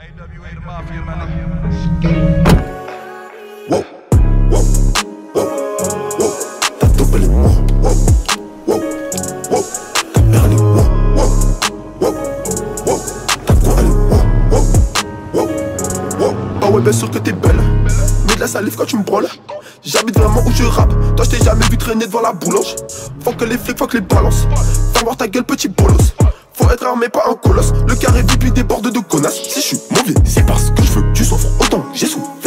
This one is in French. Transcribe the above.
Wow, wow, wow, wow. T'as topé les mots. Wow, wow, wow. T'as perlé. Wow, wow, wow, wow. T'as quoi aller. Wow, wow, wow, wow. Ah ouais, bien sûr que t'es belle. Mets de la salive quand tu me brûles. J'habite vraiment où je rappe. Toi je t'ai jamais vu traîner devant la boulange. Faut que les flics, faut que les balances. Va voir ta gueule petit bolos. Faut être armé pas un colosse. Le carré vide lui déborde de connasses. Si je suis mauvais c'est parce que je veux que tu souffres autant que j'ai souffert.